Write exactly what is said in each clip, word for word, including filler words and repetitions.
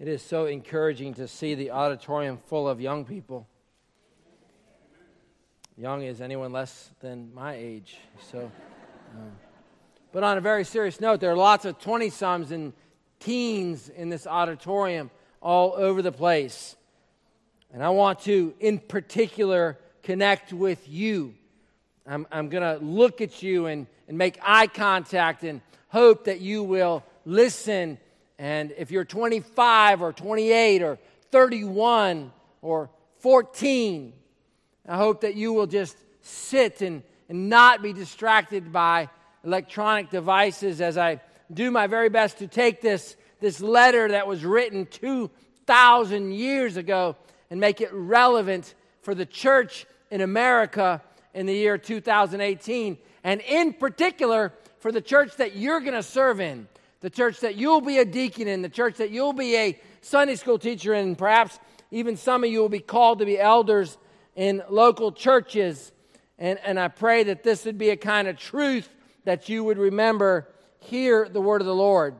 It is so encouraging to see the auditorium full of young people. Young is anyone less than my age. So, um, but on a very serious note, there are lots of twenty-somes and teens in this auditorium all over the place. And I want to, in particular, connect with you. I'm, I'm going to look at you and, and make eye contact and hope that you will listen. And if you're twenty-five or twenty-eight or thirty-one or fourteen, I hope that you will just sit and, and not be distracted by electronic devices as I do my very best to take this, this letter that was written two thousand years ago and make it relevant for the church in America in the year two thousand eighteen. And in particular, for the church that you're going to serve in. The church that you'll be a deacon in, the church that you'll be a Sunday school teacher in, perhaps even some of you will be called to be elders in local churches. And, and I pray that this would be a kind of truth that you would remember. Hear the word of the Lord.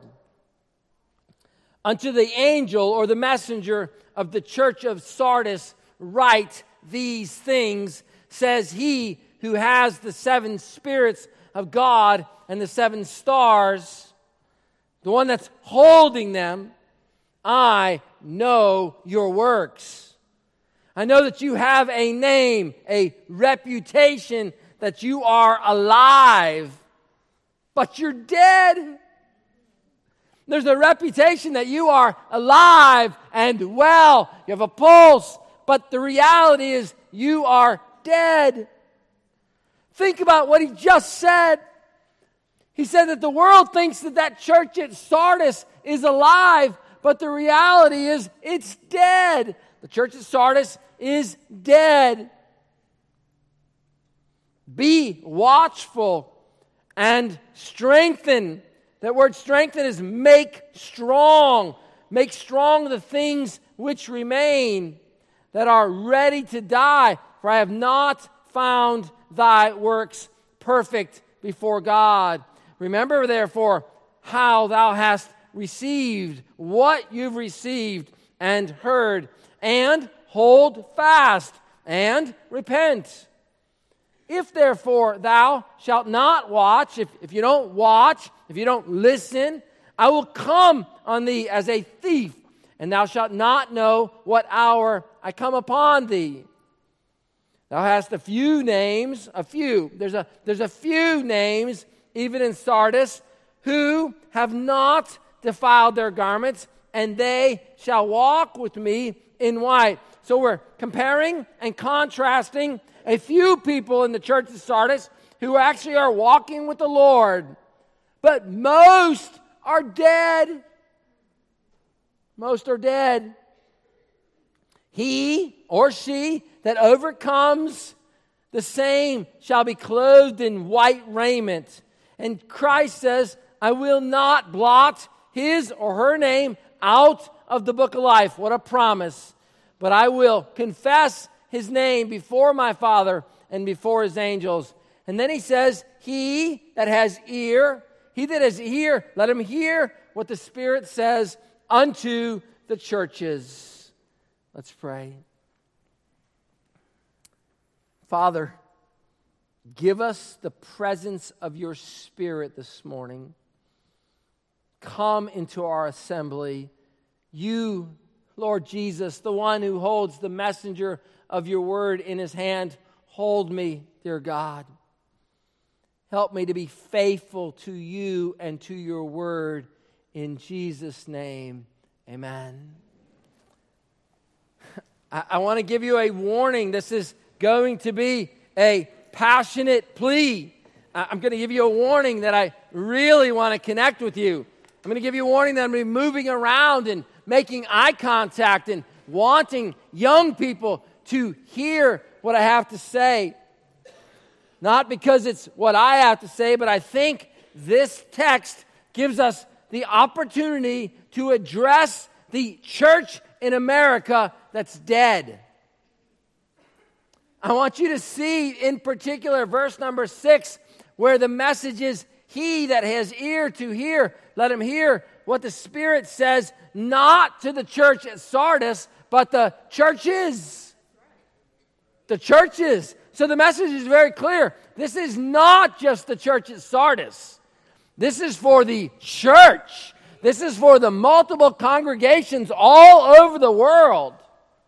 Unto the angel or the messenger of the church of Sardis write these things, says he who has the seven spirits of God and the seven stars, the one that's holding them. I know your works. I know that you have a name, a reputation, that you are alive, but you're dead. There's a reputation that you are alive and well. You have a pulse, but the reality is you are dead. Think about what he just said. He said that the world thinks that that church at Sardis is alive, but the reality is it's dead. The church at Sardis is dead. Be watchful and strengthen. That word strengthen is make strong. Make strong the things which remain that are ready to die. For I have not found thy works perfect before God. Remember, therefore, how thou hast received, what you've received and heard, and hold fast and repent. If, therefore, thou shalt not watch, if, if you don't watch, if you don't listen, I will come on thee as a thief, and thou shalt not know what hour I come upon thee. Thou hast a few names, a few, there's a, there's a few names, even in Sardis, who have not defiled their garments, and they shall walk with me in white. So we're comparing and contrasting a few people in the church of Sardis who actually are walking with the Lord, but most are dead. Most are dead. He or she that overcomes, the same shall be clothed in white raiment. And Christ says, I will not blot his or her name out of the book of life. What a promise. But I will confess his name before my Father and before his angels. And then he says, he that has ear, he that has ear, let him hear what the Spirit says unto the churches. Let's pray. Father, give us the presence of your Spirit this morning. Come into our assembly. You, Lord Jesus, the one who holds the messenger of your word in his hand, hold me, dear God. Help me to be faithful to you and to your word. In Jesus' name, amen. I, I want to give you a warning. This is going to be a passionate plea. I'm going to give you a warning that I really want to connect with you. I'm going to give you a warning that I'm going to be moving around and making eye contact and wanting young people to hear what I have to say. Not because it's what I have to say, but I think this text gives us the opportunity to address the church in America that's dead. I want you to see in particular verse number six, where the message is, he that has ear to hear, let him hear what the Spirit says, not to the church at Sardis, but the churches. The churches. So the message is very clear. This is not just the church at Sardis. This is for the church. This is for the multiple congregations all over the world.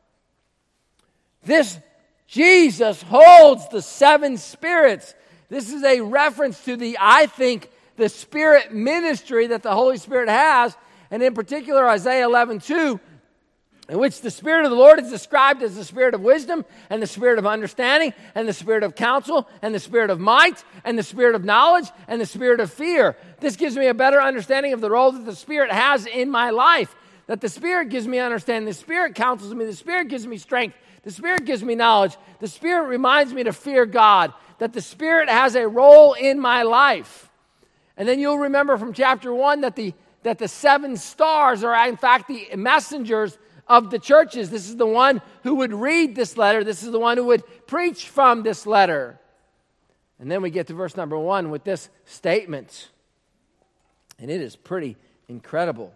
This Jesus holds the seven spirits. This is a reference to the, I think, the spirit ministry that the Holy Spirit has, and in particular Isaiah eleven two, in which the Spirit of the Lord is described as the Spirit of wisdom and the Spirit of understanding and the Spirit of counsel and the Spirit of might and the Spirit of knowledge and the Spirit of fear. This gives me a better understanding of the role that the Spirit has in my life, that the Spirit gives me understanding, the Spirit counsels me, the Spirit gives me strength, the Spirit gives me knowledge, the Spirit reminds me to fear God, that the Spirit has a role in my life. And then you'll remember from chapter one that the, that the seven stars are in fact the messengers of the churches. This is the one who would read this letter. This is the one who would preach from this letter. And then we get to verse number one with this statement. And it is pretty incredible.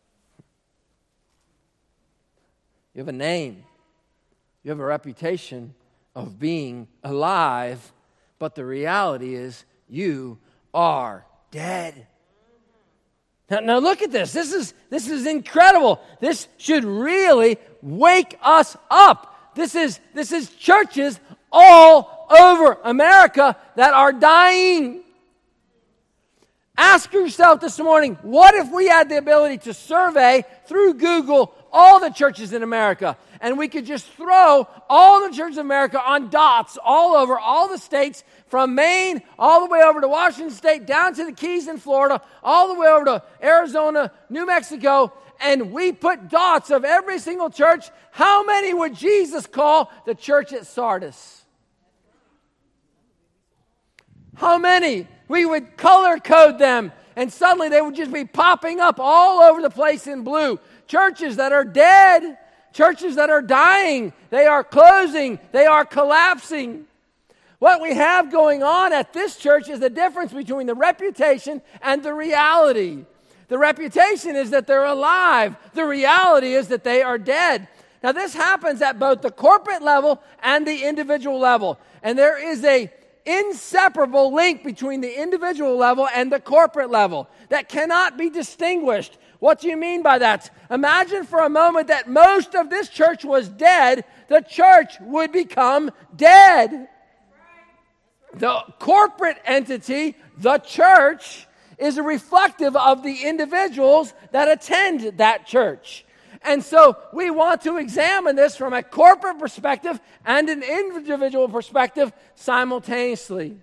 You have a name. You have a reputation of being alive. But the reality is you are dead. Now, now look at this. This is, this is incredible. This should really wake us up. This is, this is churches all over America that are dying. Ask yourself this morning, what if we had the ability to survey through Google all the churches in America, and we could just throw all the churches in America on dots all over all the states, from Maine all the way over to Washington State, down to the Keys in Florida, all the way over to Arizona, New Mexico, and we put dots of every single church. How many would Jesus call the church at Sardis? How many? We would color code them, and suddenly they would just be popping up all over the place in blue. Churches that are dead, churches that are dying, they are closing, they are collapsing. What we have going on at this church is the difference between the reputation and the reality. The reputation is that they're alive. The reality is that they are dead. Now, this happens at both the corporate level and the individual level. And there is a inseparable link between the individual level and the corporate level that cannot be distinguished. What do you mean by that? Imagine for a moment that most of this church was dead. The church would become dead. The corporate entity, the church, is reflective of the individuals that attend that church. And so we want to examine this from a corporate perspective and an individual perspective simultaneously.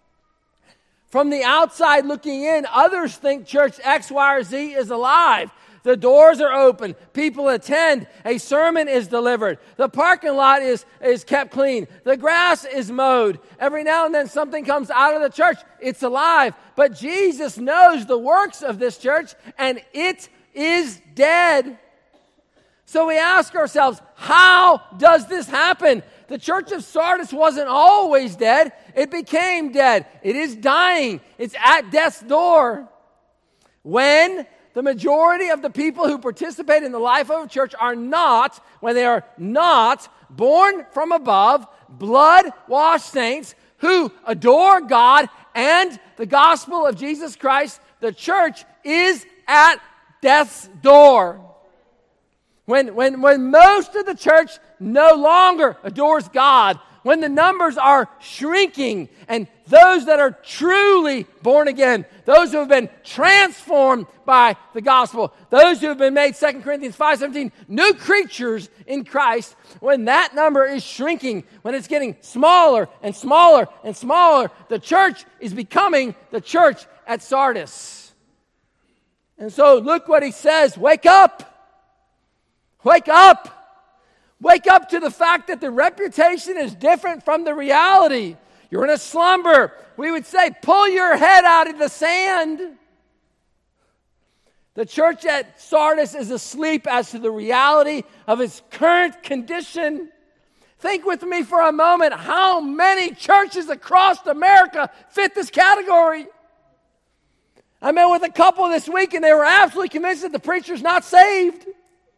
From the outside looking in, others think church X, Y, or Z is alive. The doors are open. People attend. A sermon is delivered. The parking lot is, is kept clean. The grass is mowed. Every now and then something comes out of the church. It's alive. But Jesus knows the works of this church, and it is dead. So we ask ourselves, how does this happen? The church of Sardis wasn't always dead. It became dead. It is dying. It's at death's door. When the majority of the people who participate in the life of a church are not, when they are not born from above, blood-washed saints who adore God and the gospel of Jesus Christ, the church is at death's door. When, when, when most of the church no longer adores God, when the numbers are shrinking, and those that are truly born again, those who have been transformed by the gospel, those who have been made, Second Corinthians five seventeen, new creatures in Christ, when that number is shrinking, when it's getting smaller and smaller and smaller, the church is becoming the church at Sardis. And so look what he says, wake up. Wake up. Wake up to the fact that the reputation is different from the reality. You're in a slumber. We would say, pull your head out of the sand. The church at Sardis is asleep as to the reality of its current condition. Think with me for a moment, how many churches across America fit this category? I met with a couple this week, and they were absolutely convinced that the preacher's not saved.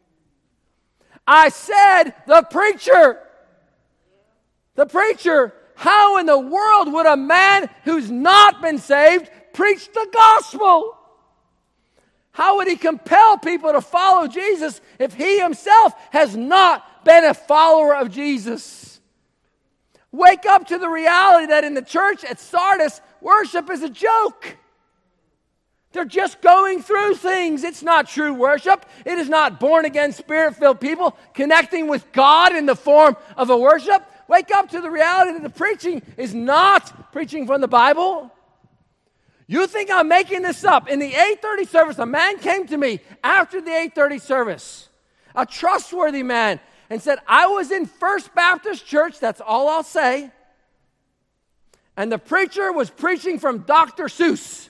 I said, the preacher. The preacher. How in the world would a man who's not been saved preach the gospel? How would he compel people to follow Jesus if he himself has not been a follower of Jesus? Wake up to the reality that in the church at Sardis, worship is a joke. They're just going through things. It's not true worship. It is not born-again, spirit-filled people connecting with God in the form of a worship. Wake up to the reality that the preaching is not preaching from the Bible. You think I'm making this up? In the eight thirty service, a man came to me after the eight thirty service, a trustworthy man, and said, I was in First Baptist Church, that's all I'll say, and the preacher was preaching from Doctor Seuss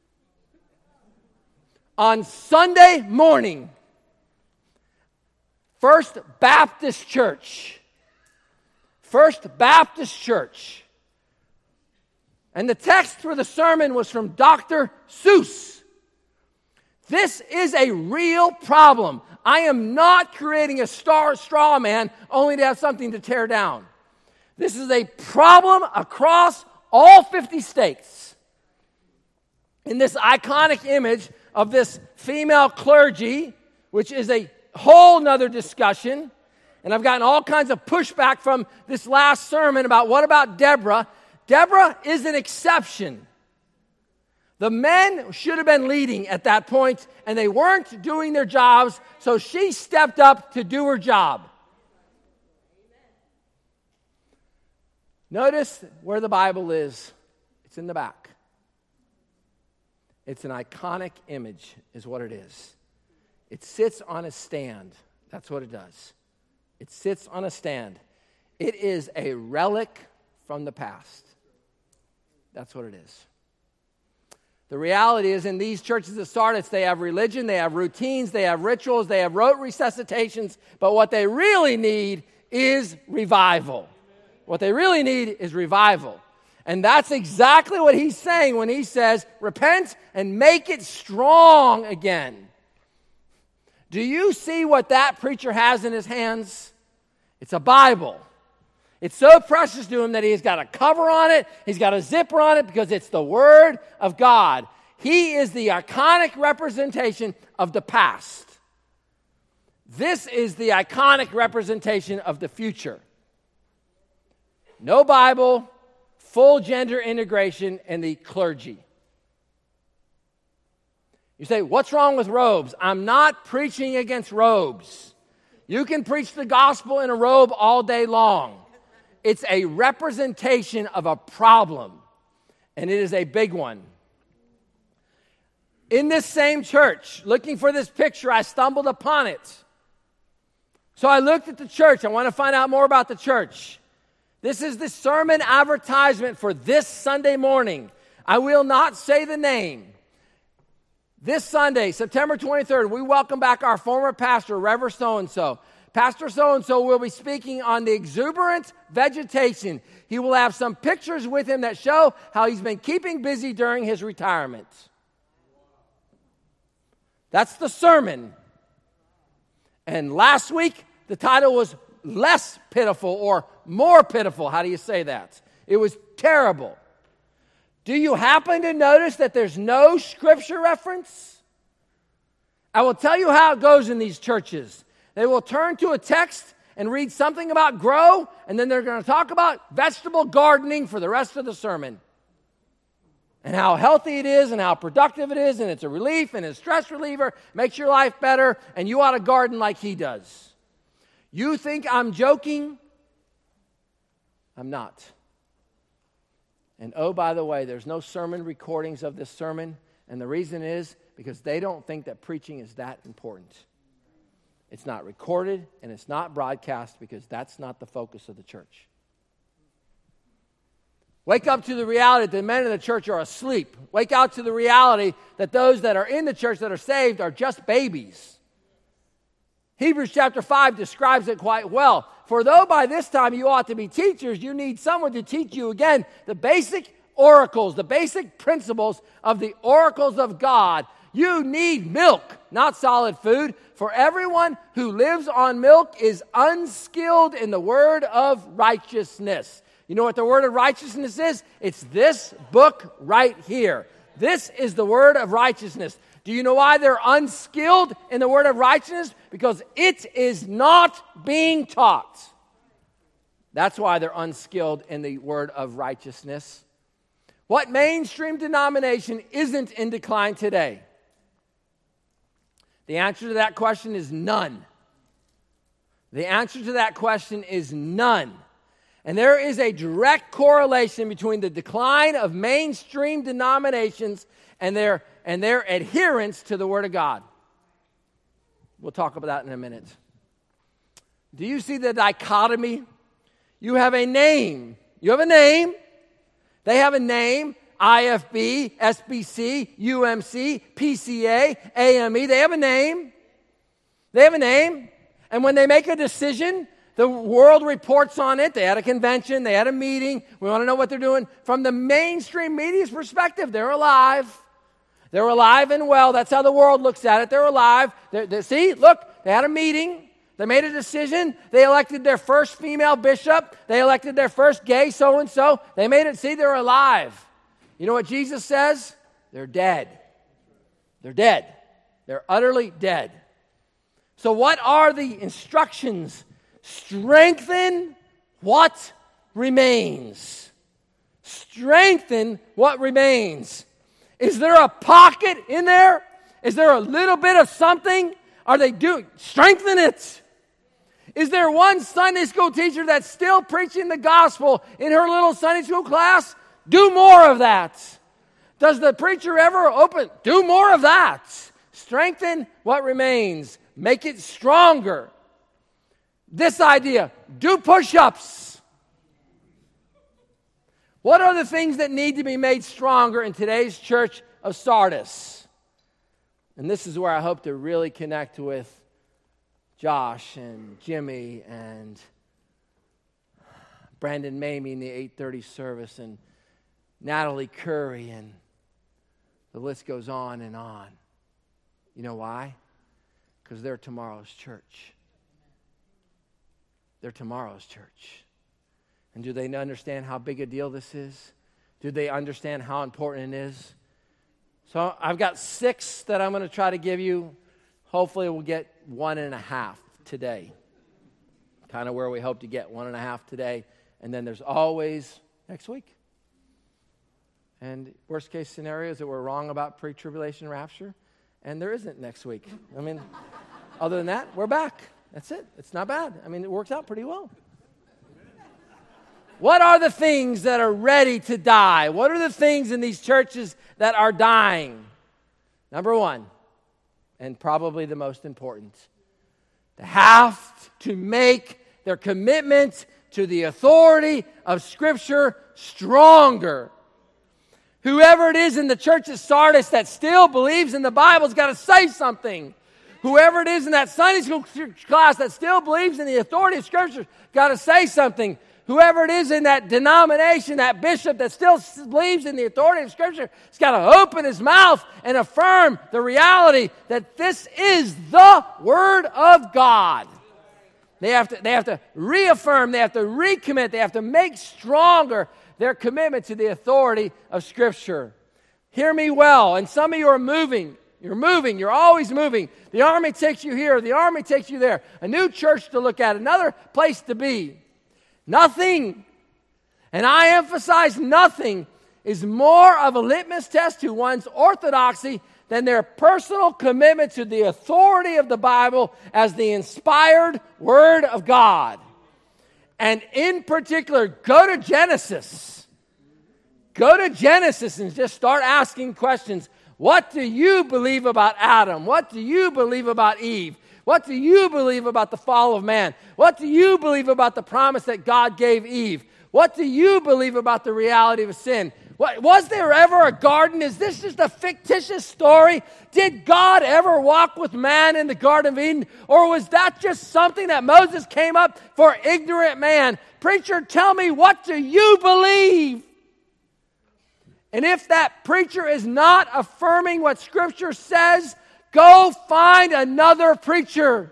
on Sunday morning. First Baptist Church. First Baptist Church. And the text for the sermon was from Doctor Seuss. This is a real problem. I am not creating a star straw man only to have something to tear down. This is a problem across all fifty states. In this iconic image of this female clergy, which is a whole nother discussion, and I've gotten all kinds of pushback from this last sermon about what about Deborah? Deborah is an exception. The men should have been leading at that point, and they weren't doing their jobs, so she stepped up to do her job. Notice where the Bible is. It's in the back. It's an iconic image, is what it is. It sits on a stand. That's what it does. It sits on a stand. It is a relic from the past. That's what it is. The reality is, in these churches of Sardis, they have religion, they have routines, they have rituals, they have rote resuscitations, but what they really need is revival. What they really need is revival. And that's exactly what he's saying when he says, repent and make it strong again. Do you see what that preacher has in his hands? It's a Bible. It's so precious to him that he's got a cover on it, he's got a zipper on it because it's the Word of God. He is the iconic representation of the past. This is the iconic representation of the future. No Bible, full gender integration, and the clergy. You say, what's wrong with robes? I'm not preaching against robes. You can preach the gospel in a robe all day long. It's a representation of a problem, and it is a big one. In this same church, looking for this picture, I stumbled upon it. So I looked at the church. I want to find out more about the church. This is the sermon advertisement for this Sunday morning. I will not say the name. This Sunday, September twenty-third, we welcome back our former pastor, Reverend so-and-so. Pastor so-and-so will be speaking on the exuberant vegetation. He will have some pictures with him that show how he's been keeping busy during his retirement. That's the sermon. And last week, the title was Less Pitiful or More Pitiful. How do you say that? It was terrible. Do you happen to notice that there's no scripture reference? I will tell you how it goes in these churches. They will turn to a text and read something about grow, and then they're going to talk about vegetable gardening for the rest of the sermon. And how healthy it is and how productive it is, and it's a relief and a stress reliever, makes your life better, and you ought to garden like he does. You think I'm joking? I'm not. And oh, by the way, there's no sermon recordings of this sermon, and the reason is because they don't think that preaching is that important. It's not recorded, and it's not broadcast because that's not the focus of the church. Wake up to the reality that the men in the church are asleep. Wake up to the reality that those that are in the church that are saved are just babies. Hebrews chapter five describes it quite well. For though by this time you ought to be teachers, you need someone to teach you again the basic oracles, the basic principles of the oracles of God. You need milk, not solid food. For everyone who lives on milk is unskilled in the word of righteousness. You know what the word of righteousness is? It's this book right here. This is the word of righteousness. Do you know why they're unskilled in the word of righteousness? Because it is not being taught. That's why they're unskilled in the word of righteousness. What mainstream denomination isn't in decline today? The answer to that question is none. The answer to that question is none. And there is a direct correlation between the decline of mainstream denominations and their, and their adherence to the Word of God. We'll talk about that in a minute. Do you see the dichotomy? You have a name. You have a name. They have a name. I F B, S B C, U M C, P C A, A M E. They have a name. They have a name. And when they make a decision, the world reports on it. They had a convention. They had a meeting. We want to know what they're doing. From the mainstream media's perspective, they're alive. They're alive and well. That's how the world looks at it. They're alive. They're, they're, see, look, they had a meeting. They made a decision. They elected their first female bishop. They elected their first gay so-and-so. They made it. See, they're alive. You know what Jesus says? They're dead. They're dead. They're utterly dead. So what are the instructions? Strengthen what remains. Strengthen what remains. Is there a pocket in there? Is there a little bit of something? Are they doing? Strengthen it. Is there one Sunday school teacher that's still preaching the gospel in her little Sunday school class? Do more of that. Does the preacher ever open? Do more of that. Strengthen what remains. Make it stronger. This idea, do push-ups. What are the things that need to be made stronger in today's church of Sardis? And this is where I hope to really connect with Josh and Jimmy and Brandon Mamie in the eight thirty service and Natalie Curry, and the list goes on and on. You know why? Because they're tomorrow's church. They're tomorrow's church. And do they understand how big a deal this is? Do they understand how important it is? So I've got six that I'm going to try to give you. Hopefully we'll get one and a half today. Kind of where we hope to get one and a half today. And then there's always next week. And worst case scenario is that we're wrong about pre-tribulation rapture. And there isn't next week. I mean, other than that, we're back. That's it. It's not bad. I mean, it works out pretty well. What are the things that are ready to die? What are the things in these churches that are dying? Number one, and probably the most important, they have to make their commitment to the authority of Scripture stronger. Whoever it is in the church of Sardis that still believes in the Bible's got to say something. Whoever it is in that Sunday school class that still believes in the authority of Scripture got to say something. Whoever it is in that denomination, that bishop that still believes in the authority of Scripture, has got to open his mouth and affirm the reality that this is the Word of God. They have to, they have to reaffirm, they have to recommit, they have to make stronger their commitment to the authority of Scripture. Hear me well, and some of you are moving. You're moving. You're always moving. The army takes you here. The army takes you there. A new church to look at. Another place to be. Nothing, and I emphasize nothing, is more of a litmus test to one's orthodoxy than their personal commitment to the authority of the Bible as the inspired Word of God. And in particular, go to Genesis. Go to Genesis and just start asking questions. What do you believe about Adam? What do you believe about Eve? What do you believe about the fall of man? What do you believe about the promise that God gave Eve? What do you believe about the reality of sin? What, was there ever a garden? Is this just a fictitious story? Did God ever walk with man in the Garden of Eden? Or was that just something that Moses came up for ignorant man? Preacher, tell me, what do you believe? And if that preacher is not affirming what Scripture says, go find another preacher.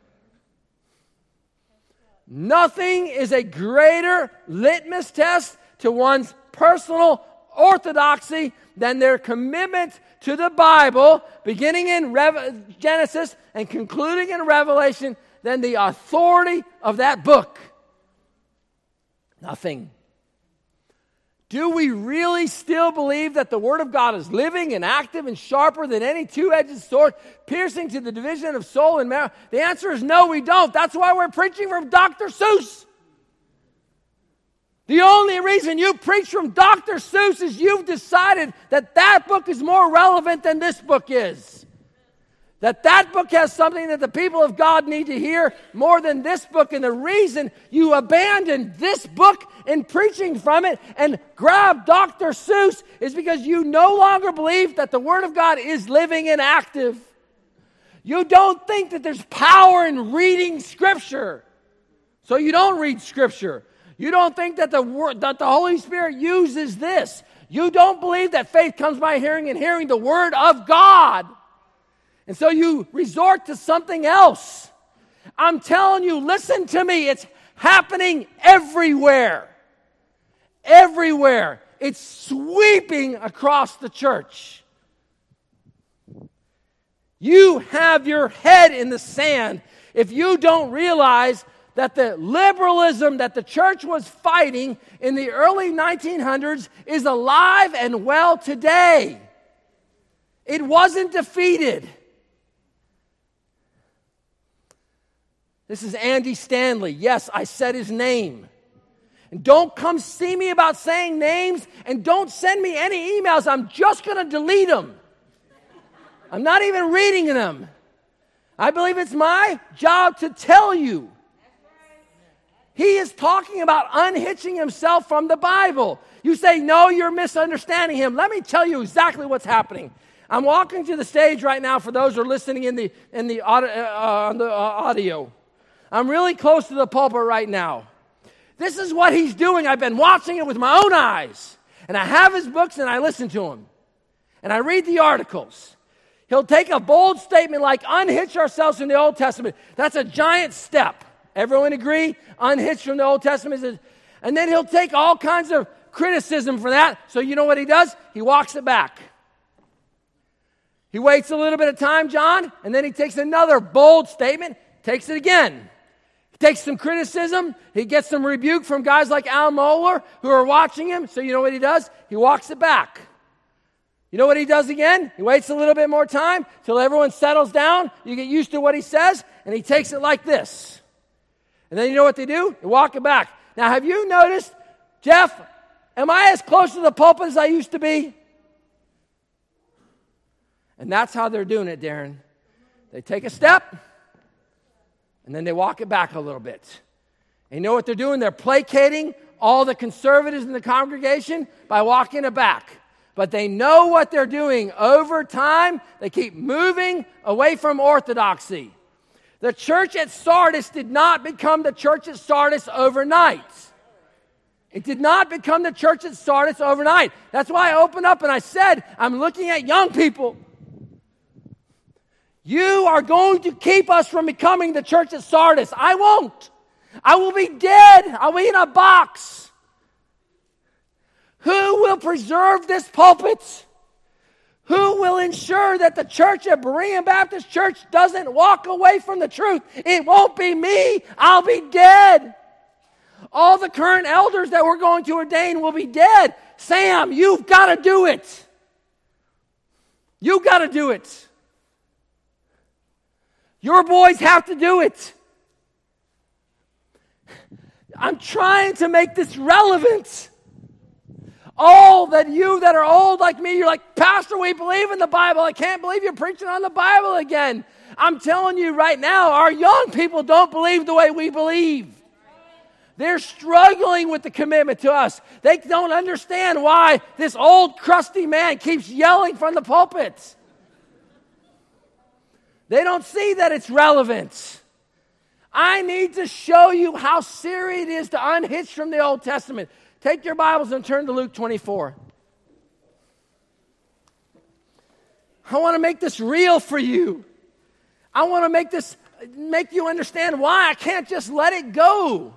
Nothing is a greater litmus test to one's personal orthodoxy than their commitment to the Bible, beginning in Rev- Genesis and concluding in Revelation, than the authority of that book. Nothing. Do we really still believe that the Word of God is living and active and sharper than any two-edged sword, piercing to the division of soul and marrow? The answer is no, we don't. That's why we're preaching from Doctor Seuss. The only reason you preach from Doctor Seuss is you've decided that that book is more relevant than this book is. That that book has something that the people of God need to hear more than this book. And the reason you abandoned this book in preaching from it and grabbed Doctor Seuss is because you no longer believe that the Word of God is living and active. You don't think that there's power in reading Scripture. So you don't read Scripture. You don't think that the word, that the Holy Spirit uses this. You don't believe that faith comes by hearing and hearing the Word of God. And so you resort to something else. I'm telling you, listen to me. It's happening everywhere. Everywhere. It's sweeping across the church. You have your head in the sand if you don't realize that the liberalism that the church was fighting in the early nineteen hundreds is alive and well today. It wasn't defeated. This is Andy Stanley. Yes, I said his name. And don't come see me about saying names, and don't send me any emails. I'm just going to delete them. I'm not even reading them. I believe it's my job to tell you. He is talking about unhitching himself from the Bible. You say, no, you're misunderstanding him. Let me tell you exactly what's happening. I'm walking to the stage right now for those who are listening in the, in the, uh, on the uh, audio. I'm really close to the pulpit right now. This is what he's doing. I've been watching it with my own eyes. And I have his books and I listen to him. And I read the articles. He'll take a bold statement like unhitch ourselves from the Old Testament. That's a giant step. Everyone agree? Unhitch from the Old Testament. Is, and then he'll take all kinds of criticism for that. So you know what he does? He walks it back. He waits a little bit of time, John, and then he takes another bold statement, takes it again. Takes some criticism. He gets some rebuke from guys like Al Mohler who are watching him. So you know what he does? He walks it back. You know what he does again? He waits a little bit more time till everyone settles down. You get used to what he says, and he takes it like this. And then you know what they do? They walk it back. Now, have you noticed, Jeff, am I as close to the pulpit as I used to be? And that's how they're doing it, Darren. They take a step, and then they walk it back a little bit. And you know what they're doing? They're placating all the conservatives in the congregation by walking it back. But they know what they're doing. Over time, they keep moving away from orthodoxy. The church at Sardis did not become the church at Sardis overnight. It did not become the church at Sardis overnight. That's why I opened up and I said, I'm looking at young people. You are going to keep us from becoming the church at Sardis. I won't. I will be dead. I'll be in a box. Who will preserve this pulpit? Who will ensure that the church at Berean Baptist Church doesn't walk away from the truth? It won't be me. I'll be dead. All the current elders that we're going to ordain will be dead. Sam, you've got to do it. You've got to do it. Your boys have to do it. I'm trying to make this relevant. All that you that are old like me, you're like, Pastor, we believe in the Bible. I can't believe you're preaching on the Bible again. I'm telling you right now, our young people don't believe the way we believe. They're struggling with the commitment to us. They don't understand why this old crusty man keeps yelling from the pulpit. They don't see that it's relevant. I need to show you how serious it is to unhitch from the Old Testament. Take your Bibles and turn to Luke twenty-four. I want to make this real for you. I want to make this, make you understand why I can't just let it go.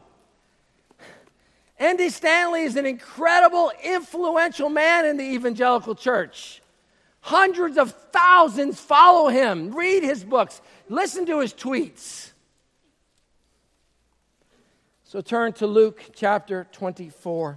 Andy Stanley is an incredible, influential man in the evangelical church. Hundreds of thousands follow him, read his books, listen to his tweets. So turn to Luke chapter twenty-four.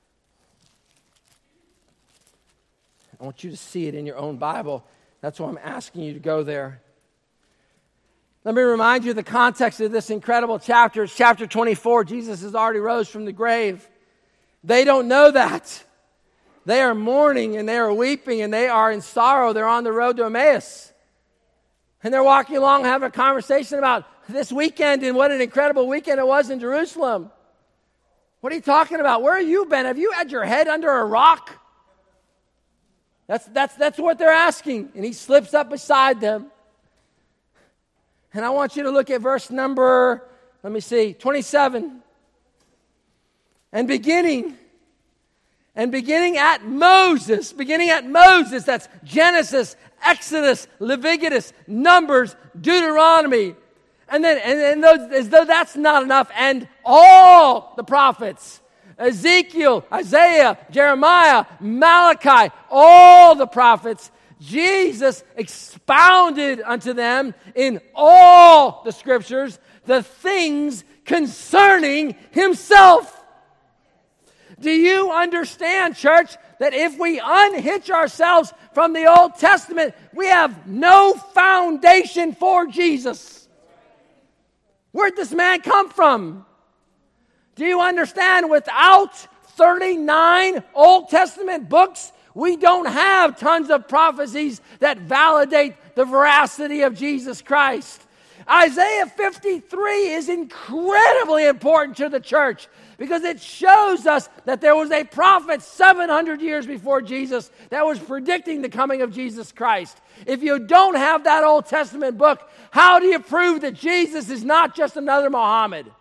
I want you to see it in your own Bible. That's why I'm asking you to go there. Let me remind you of the context of this incredible chapter. It's chapter twenty-four. Jesus has already rose from the grave. They don't know that. They are mourning and they are weeping and they are in sorrow. They're on the road to Emmaus. And they're walking along having a conversation about this weekend and what an incredible weekend it was in Jerusalem. What are you talking about? Where have you been? Have you had your head under a rock? That's, that's, that's what they're asking. And he slips up beside them. And I want you to look at verse number, let me see, twenty-seven. And beginning, and beginning at Moses, beginning at Moses, that's Genesis, Exodus, Leviticus, Numbers, Deuteronomy. And then, and, and those, as though that's not enough, and all the prophets, Ezekiel, Isaiah, Jeremiah, Malachi, all the prophets, Jesus expounded unto them in all the scriptures the things concerning himself. Do you understand, church, that if we unhitch ourselves from the Old Testament, we have no foundation for Jesus? Where'd this man come from? Do you understand? Without thirty-nine Old Testament books, we don't have tons of prophecies that validate the veracity of Jesus Christ. Isaiah fifty-three is incredibly important to the church because it shows us that there was a prophet seven hundred years before Jesus that was predicting the coming of Jesus Christ. If you don't have that Old Testament book, how do you prove that Jesus is not just another Muhammad?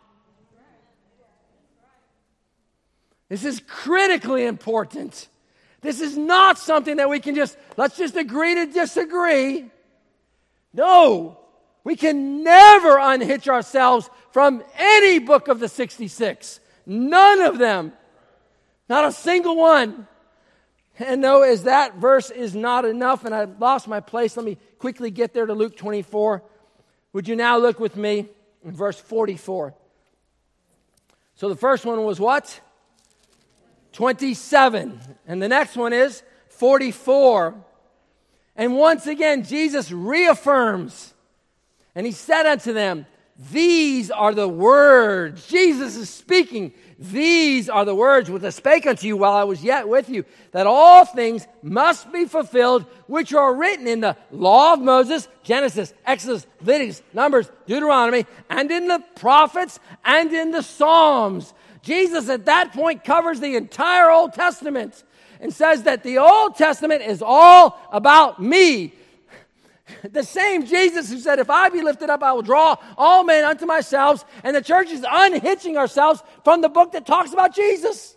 This is critically important. This is not something that we can just, let's just agree to disagree. No, we can never unhitch ourselves from any book of the sixty-six. None of them. Not a single one. And though as that verse is not enough, and I lost my place, let me quickly get there to Luke twenty-four. Would you now look with me in verse forty-four? So the first one was what? twenty-seven. And the next one is forty-four. And once again, Jesus reaffirms. And he said unto them, these are the words. Jesus is speaking. These are the words which I spake unto you while I was yet with you, that all things must be fulfilled which are written in the law of Moses, Genesis, Exodus, Leviticus, Numbers, Deuteronomy, and in the prophets and in the Psalms. Jesus at that point covers the entire Old Testament and says that the Old Testament is all about me. The same Jesus who said, if I be lifted up, I will draw all men unto myself. And the church is unhitching ourselves from the book that talks about Jesus.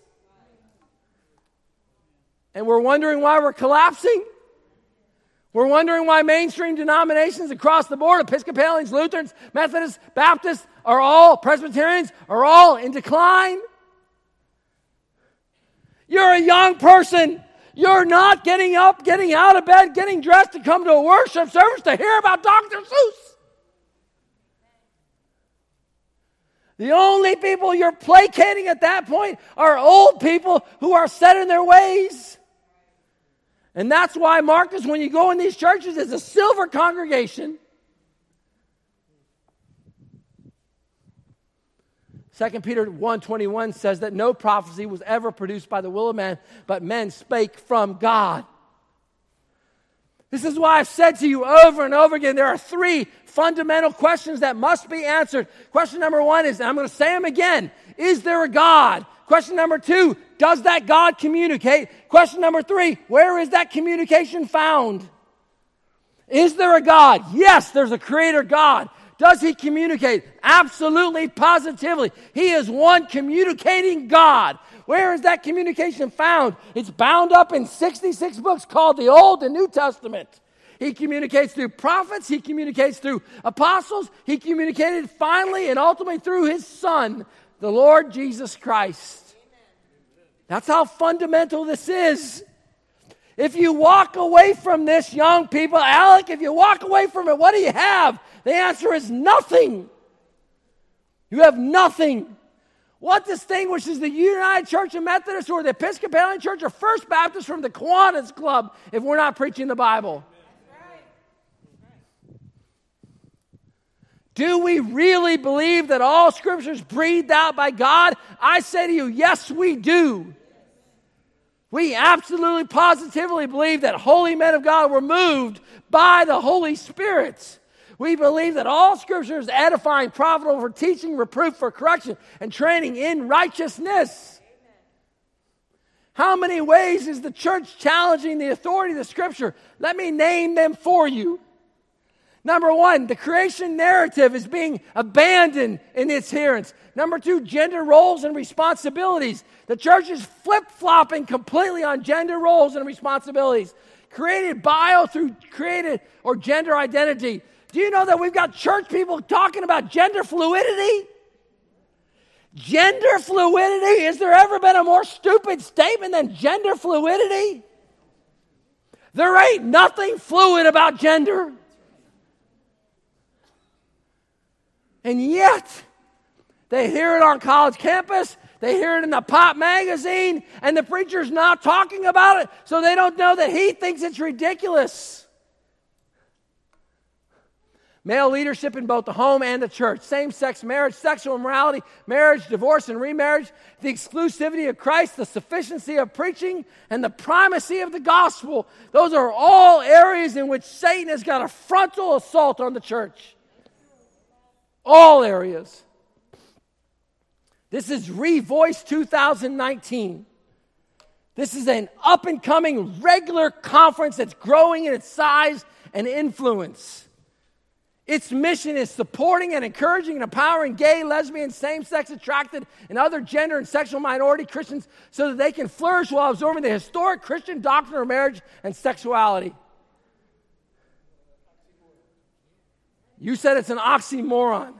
And we're wondering why we're collapsing. We're wondering why mainstream denominations across the board, Episcopalians, Lutherans, Methodists, Baptists, are all, Presbyterians, are all in decline. You're a young person. You're not getting up, getting out of bed, getting dressed to come to a worship service to hear about Doctor Seuss. The only people you're placating at that point are old people who are set in their ways. And that's why, Marcus, when you go in these churches, it's a silver congregation. Second Peter one twenty-one says that no prophecy was ever produced by the will of man, but men spake from God. This is why I've said to you over and over again, there are three fundamental questions that must be answered. Question number one is, and I'm going to say them again, is there a God? Question number two, does that God communicate? Question number three, where is that communication found? Is there a God? Yes, there's a creator God. Does he communicate? Absolutely, positively. He is one communicating God. Where is that communication found? It's bound up in sixty-six books called the Old and New Testament. He communicates through prophets. He communicates through apostles. He communicated finally and ultimately through his Son, the Lord Jesus Christ. That's how fundamental this is. If you walk away from this, young people, Alec, if you walk away from it, what do you have? The answer is nothing. You have nothing. What distinguishes the United Church of Methodists or the Episcopalian Church or First Baptist from the Kiwanis Club if we're not preaching the Bible? Do we really believe that all Scripture is breathed out by God? I say to you, yes, we do. We absolutely, positively believe that holy men of God were moved by the Holy Spirit. We believe that all Scripture is edifying, profitable for teaching, reproof, for correction, and training in righteousness. Amen. How many ways is the church challenging the authority of the Scripture? Let me name them for you. Number one, the creation narrative is being abandoned in its adherence. Number two, gender roles and responsibilities. The church is flip-flopping completely on gender roles and responsibilities. Created bio through created or gender identity. Do you know that we've got church people talking about gender fluidity? Gender fluidity? Is there ever been a more stupid statement than gender fluidity? There ain't nothing fluid about gender. And yet, they hear it on college campus, they hear it in the pop magazine, and the preacher's not talking about it, so they don't know that he thinks it's ridiculous. Male leadership in both the home and the church, same-sex marriage, sexual immorality, marriage, divorce, and remarriage, the exclusivity of Christ, the sufficiency of preaching, and the primacy of the gospel. Those are all areas in which Satan has got a frontal assault on the church. All areas. This is Revoice two thousand nineteen. This is an up-and-coming regular conference that's growing in its size and influence. Its mission is supporting and encouraging and empowering gay, lesbian, same-sex attracted, and other gender and sexual minority Christians so that they can flourish while absorbing the historic Christian doctrine of marriage and sexuality. You said it's an oxymoron.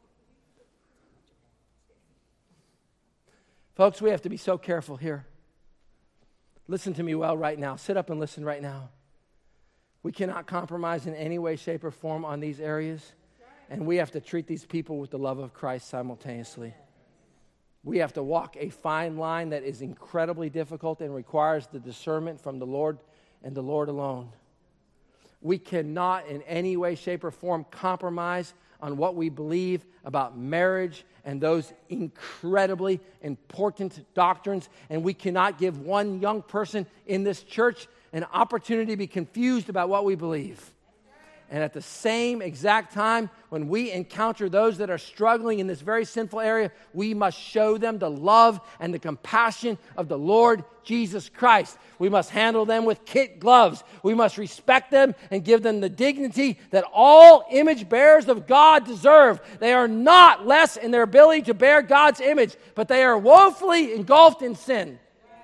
Folks, we have to be so careful here. Listen to me well right now. Sit up and listen right now. We cannot compromise in any way, shape, or form on these areas. And we have to treat these people with the love of Christ simultaneously. We have to walk a fine line that is incredibly difficult and requires the discernment from the Lord and the Lord alone. We cannot in any way, shape, or form compromise on what we believe about marriage and those incredibly important doctrines. And we cannot give one young person in this church an opportunity to be confused about what we believe. And at the same exact time, when we encounter those that are struggling in this very sinful area, we must show them the love and the compassion of the Lord Jesus Christ. We must handle them with kid gloves. We must respect them and give them the dignity that all image bearers of God deserve. They are not less in their ability to bear God's image, but they are woefully engulfed in sin.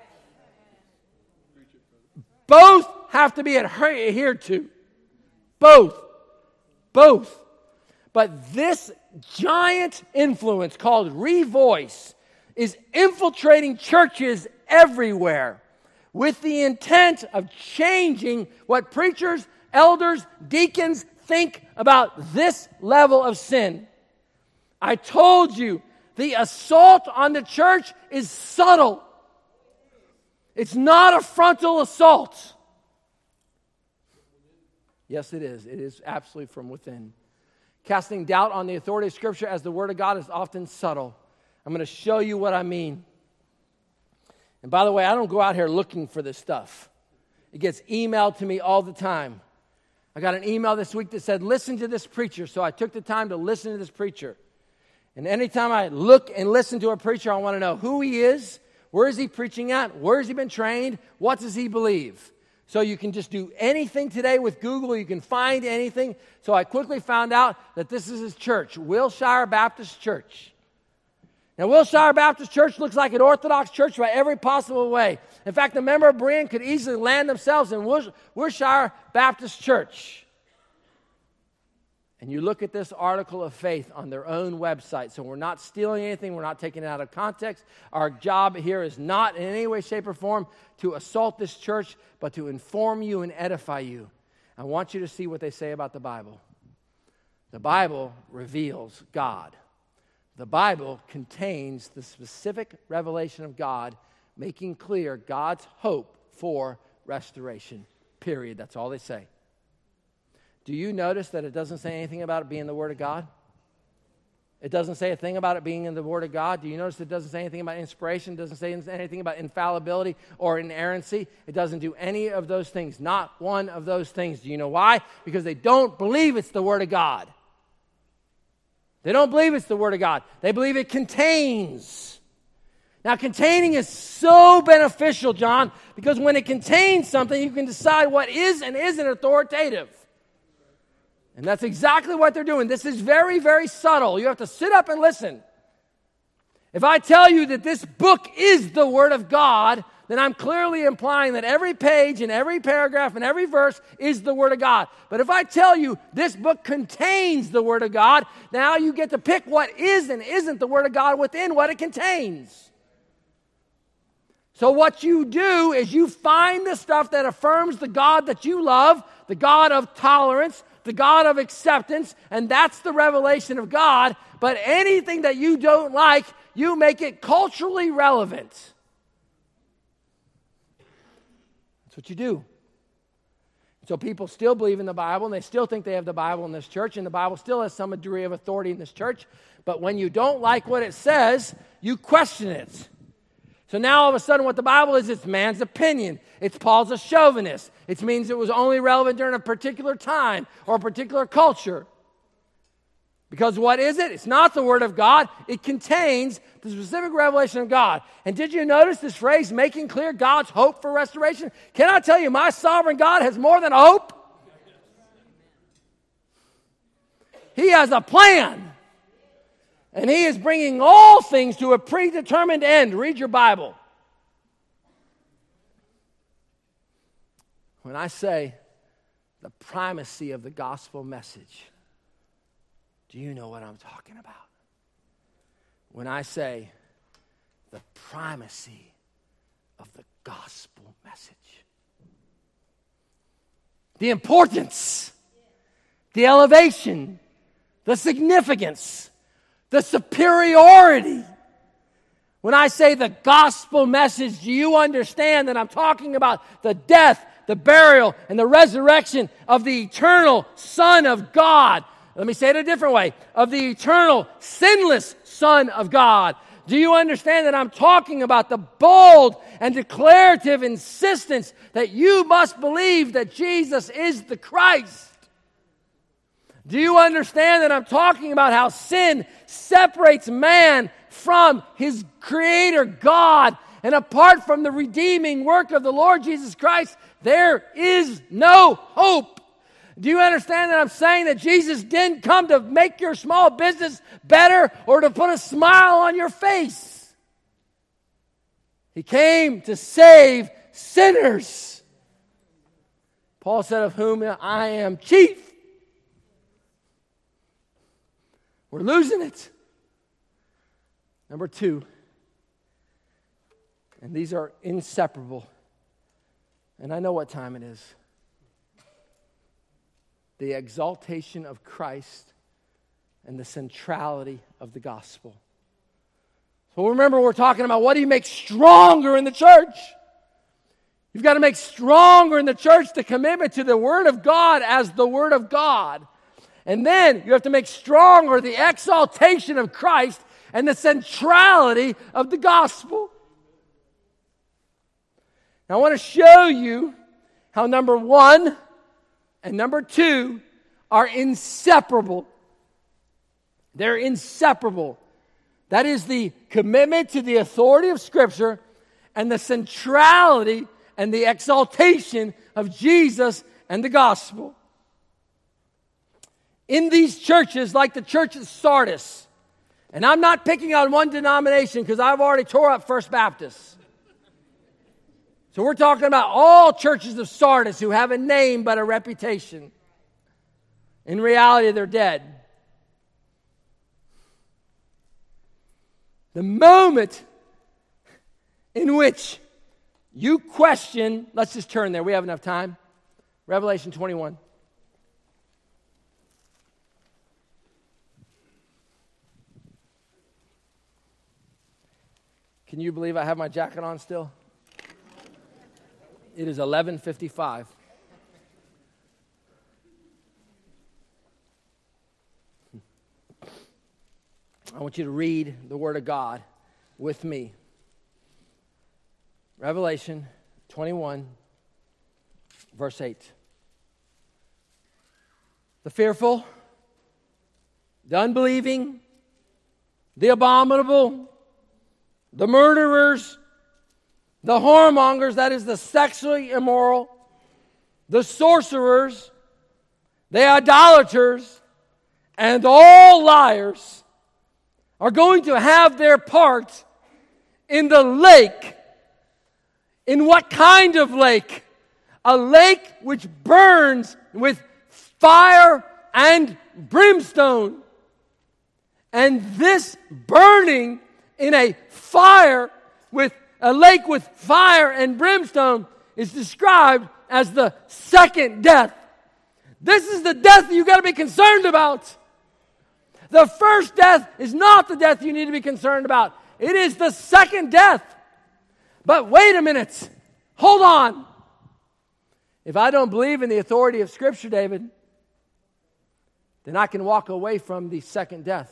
Both have to be adhered to. Both. Both. But this giant influence called Revoice is infiltrating churches everywhere with the intent of changing what preachers, elders, deacons think about this level of sin. I told you, the assault on the church is subtle. It's not a frontal assault. Yes, it is. It is absolutely from within. Casting doubt on the authority of Scripture as the Word of God is often subtle. I'm going to show you what I mean. And by the way, I don't go out here looking for this stuff. It gets emailed to me all the time. I got an email this week that said, listen to this preacher. So I took the time to listen to this preacher. And anytime I look and listen to a preacher, I want to know who he is, where is he preaching at, where has he been trained, what does he believe? So you can just do anything today with Google. You can find anything. So I quickly found out that this is his church, Wilshire Baptist Church. Now, Wilshire Baptist Church looks like an Orthodox church by every possible way. In fact, a member of Berean could easily land themselves in Wilshire Baptist Church. And you look at this article of faith on their own website. So we're not stealing anything. We're not taking it out of context. Our job here is not in any way, shape, or form to assault this church, but to inform you and edify you. I want you to see what they say about the Bible. The Bible reveals God. The Bible contains the specific revelation of God, making clear God's hope for restoration. Period. That's all they say. Do you notice that it doesn't say anything about it being the Word of God? It doesn't say a thing about it being in the Word of God. Do you notice it doesn't say anything about inspiration? It doesn't say anything about infallibility or inerrancy. It doesn't do any of those things. Not one of those things. Do you know why? Because they don't believe it's the Word of God. They don't believe it's the Word of God. They believe it contains. Now, containing is so beneficial, John, because when it contains something, you can decide what is and isn't authoritative. And that's exactly what they're doing. This is very, very subtle. You have to sit up and listen. If I tell you that this book is the Word of God, then I'm clearly implying that every page and every paragraph and every verse is the Word of God. But if I tell you this book contains the Word of God, now you get to pick what is and isn't the Word of God within what it contains. So what you do is you find the stuff that affirms the God that you love, the God of tolerance, the God of acceptance, and that's the revelation of God. But anything that you don't like, you make it culturally relevant. That's what you do. So people still believe in the Bible, and they still think they have the Bible in this church, and the Bible still has some degree of authority in this church. But when you don't like what it says, you question it. So now all of a sudden what the Bible is, it's man's opinion. It's Paul's a chauvinist. It means it was only relevant during a particular time or a particular culture. Because what is it? It's not the Word of God. It contains the specific revelation of God. And did you notice this phrase, making clear God's hope for restoration? Can I tell you, my sovereign God has more than a hope? He has a plan. And He is bringing all things to a predetermined end. Read your Bible. When I say the primacy of the gospel message, do you know what I'm talking about? When I say the primacy of the gospel message, the importance, the elevation, the significance, the superiority. When I say the gospel message, do you understand that I'm talking about the death, the burial, and the resurrection of the eternal Son of God? Let me say it a different way. Of the eternal, sinless Son of God. Do you understand that I'm talking about the bold and declarative insistence that you must believe that Jesus is the Christ? Do you understand that I'm talking about how sin separates man from his Creator God? And apart from the redeeming work of the Lord Jesus Christ, there is no hope. Do you understand that I'm saying that Jesus didn't come to make your small business better or to put a smile on your face? He came to save sinners. Paul said, of whom I am chief. We're losing it. Number two, and these are inseparable, and I know what time it is. The exaltation of Christ and the centrality of the gospel. So remember, we're talking about what do you make stronger in the church? You've got to make stronger in the church the commitment to the Word of God as the Word of God. And then you have to make stronger the exaltation of Christ and the centrality of the gospel. Now I want to show you how number one and number two are inseparable. They're inseparable. That is the commitment to the authority of Scripture and the centrality and the exaltation of Jesus and the gospel. In these churches, like the church at Sardis, And I'm not picking on one denomination because I've already tore up First Baptist. So we're talking about all churches of Sardis who have a name but a reputation. In reality, they're dead. The moment in which you question, let's just turn there, we have enough time. Revelation twenty-one. Can you believe I have my jacket on still? It is eleven fifty-five. I want you to read the Word of God with me. Revelation twenty-one, verse eight. The fearful, the unbelieving, the abominable, the murderers, the whoremongers, that is the sexually immoral, the sorcerers, the idolaters, and all liars are going to have their part in the lake. In what kind of lake? A lake which burns with fire and brimstone. And this burning in a fire with a lake with fire and brimstone is described as the second death. This is the death you got to be concerned about. The first death is not the death you need to be concerned about. It is the second death. But wait a minute. Hold on. If I don't believe in the authority of Scripture, David, then I can walk away from the second death.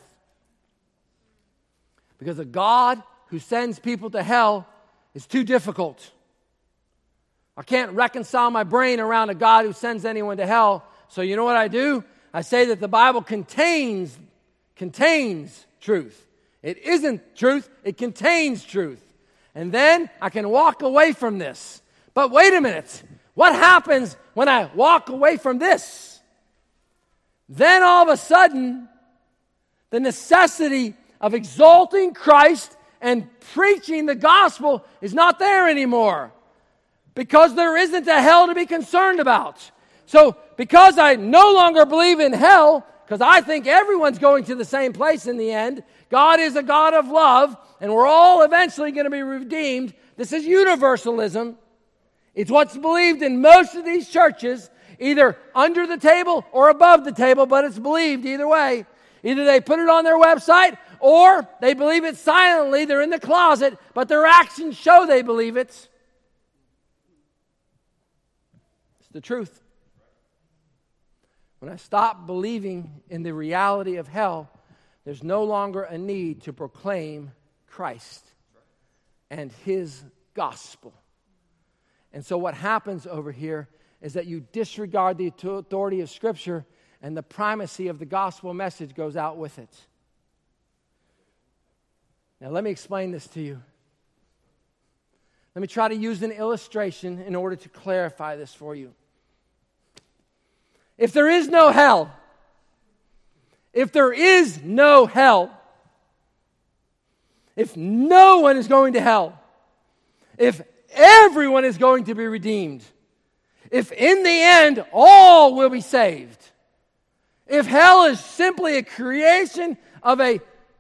Because a God who sends people to hell is too difficult. I can't reconcile my brain around a God who sends anyone to hell. So you know what I do? I say that the Bible contains, contains truth. It isn't truth, it contains truth. And then I can walk away from this. But wait a minute. What happens when I walk away from this? Then all of a sudden, the necessity of exalting Christ and preaching the gospel is not there anymore. Because there isn't a hell to be concerned about. So, because I no longer believe in hell, because I think everyone's going to the same place in the end, God is a God of love, and we're all eventually going to be redeemed. This is universalism. It's what's believed in most of these churches, either under the table or above the table, but it's believed either way. Either they put it on their website, or they believe it silently. They're in the closet, but their actions show they believe it. It's the truth. When I stop believing in the reality of hell, there's no longer a need to proclaim Christ and His gospel. And so what happens over here is that you disregard the authority of Scripture, and the primacy of the gospel message goes out with it. Now let me explain this to you. Let me try to use an illustration in order to clarify this for you. If there is no hell, if there is no hell, if no one is going to hell, if everyone is going to be redeemed, if in the end all will be saved, if hell is simply a creation of a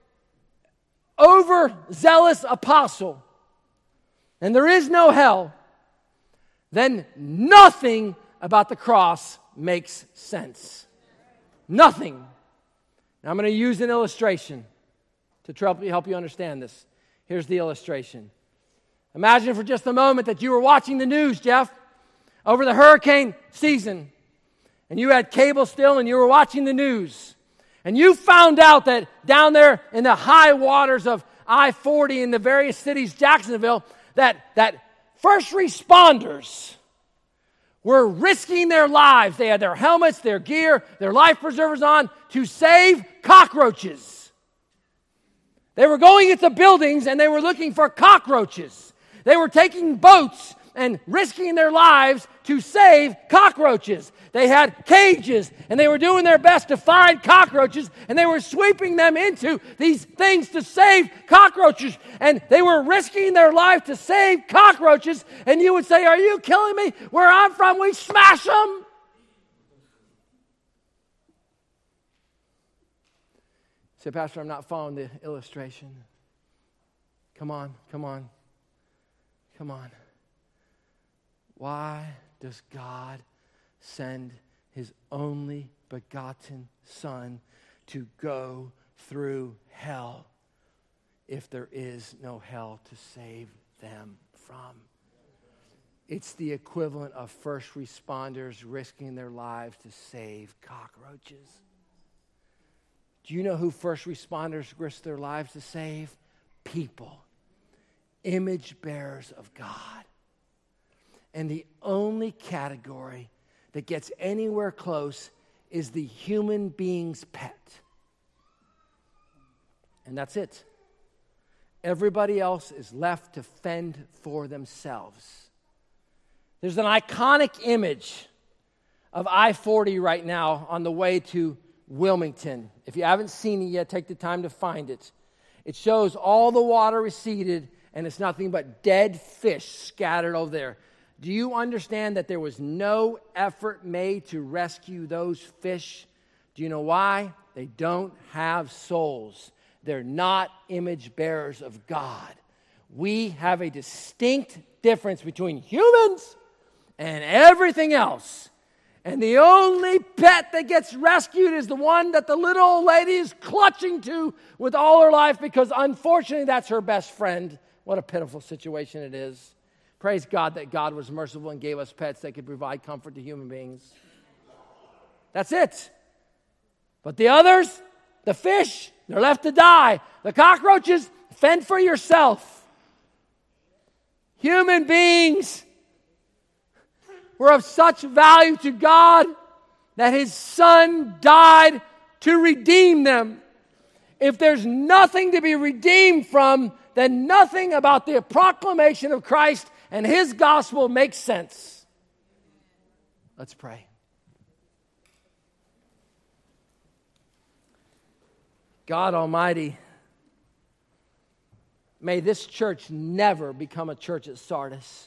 overzealous apostle, and there is no hell, then nothing about the cross makes sense. Nothing. Now I'm going to use an illustration to help you understand this. Here's the illustration. Imagine for just a moment that you were watching the news, Jeff, over the hurricane season, and you had cable still and you were watching the news, and you found out that down there in the high waters of I forty in the various cities, Jacksonville, that, that first responders were risking their lives. They had their helmets, their gear, their life preservers on to save cockroaches. They were going into buildings and they were looking for cockroaches. They were taking boats and risking their lives to save cockroaches. They had cages, and they were doing their best to find cockroaches, and they were sweeping them into these things to save cockroaches, and they were risking their life to save cockroaches, and you would say, are you killing me? Where I'm from, we smash them. Say, Pastor, I'm not following the illustration. Come on, come on, come on. Why does God send his only begotten Son to go through hell if there is no hell to save them from? It's the equivalent of first responders risking their lives to save cockroaches. Do you know who first responders risk their lives to save? People. Image bearers of God. And the only category that gets anywhere close is the human being's pet. And that's it. Everybody else is left to fend for themselves. There's an iconic image of I forty right now on the way to Wilmington. If you haven't seen it yet, take the time to find it. It shows all the water receded, and it's nothing but dead fish scattered over there. Do you understand that there was no effort made to rescue those fish? Do you know why? They don't have souls. They're not image bearers of God. We have a distinct difference between humans and everything else. And the only pet that gets rescued is the one that the little old lady is clutching to with all her life, because unfortunately that's her best friend. What a pitiful situation it is. Praise God that God was merciful and gave us pets that could provide comfort to human beings. That's it. But the others, the fish, they're left to die. The cockroaches, fend for yourself. Human beings were of such value to God that his Son died to redeem them. If there's nothing to be redeemed from, then nothing about the proclamation of Christ and his gospel makes sense. Let's pray. God Almighty, may this church never become a church at Sardis.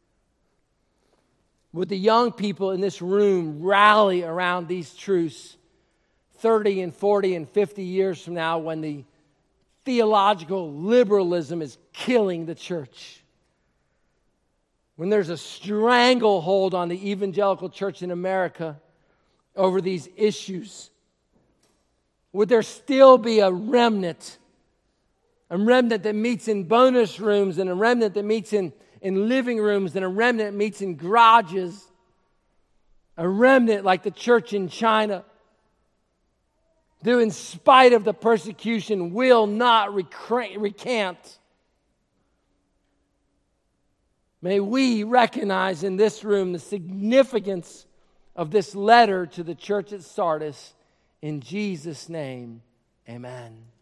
Would the young people in this room rally around these truths thirty and forty and fifty years from now, when the theological liberalism is killing the church? When there's a stranglehold on the evangelical church in America over these issues, would there still be a remnant? A remnant that meets in bonus rooms, and a remnant that meets in, in living rooms, and a remnant that meets in garages. A remnant like the church in China, who in spite of the persecution will not recra- recant. May we recognize in this room the significance of this letter to the church at Sardis. In Jesus' name, amen.